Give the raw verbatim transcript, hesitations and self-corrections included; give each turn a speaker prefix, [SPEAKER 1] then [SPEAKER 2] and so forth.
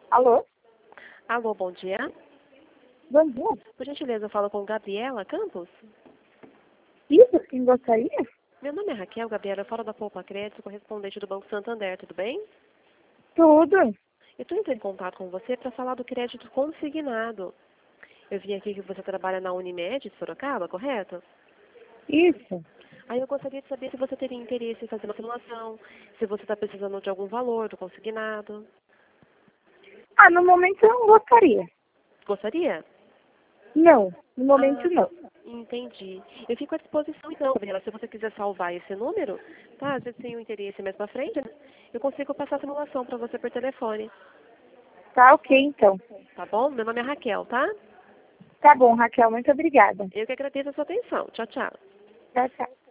[SPEAKER 1] Alô?
[SPEAKER 2] Alô, bom dia.
[SPEAKER 1] Bom dia.
[SPEAKER 2] Por gentileza, eu falo com Gabriela Campos.
[SPEAKER 1] Isso, quem gostaria?
[SPEAKER 2] Meu nome é Raquel, Gabriela, eu falo da Poupa Crédito, correspondente do Banco Santander, tudo bem?
[SPEAKER 1] Tudo.
[SPEAKER 2] Eu estou entrando em contato com você para falar do crédito consignado. Eu vi aqui que você trabalha na Unimed de Sorocaba, correto?
[SPEAKER 1] Isso.
[SPEAKER 2] Aí eu gostaria de saber se você teria interesse em fazer uma simulação, se você está precisando de algum valor do consignado.
[SPEAKER 1] Ah, no momento eu não gostaria.
[SPEAKER 2] Gostaria?
[SPEAKER 1] Não, no momento
[SPEAKER 2] Ah,
[SPEAKER 1] não.
[SPEAKER 2] entendi. Eu fico à disposição então, Gabriela, se você quiser salvar esse número, tá? Às vezes tem um interesse mais pra frente, né? Eu consigo passar a simulação para você por telefone,
[SPEAKER 1] Tá ok, então.
[SPEAKER 2] tá bom? Meu nome é Raquel, tá?
[SPEAKER 1] Tá bom, Raquel, muito obrigada.
[SPEAKER 2] Eu que agradeço a sua atenção. Tchau, tchau.
[SPEAKER 1] Tchau, tchau.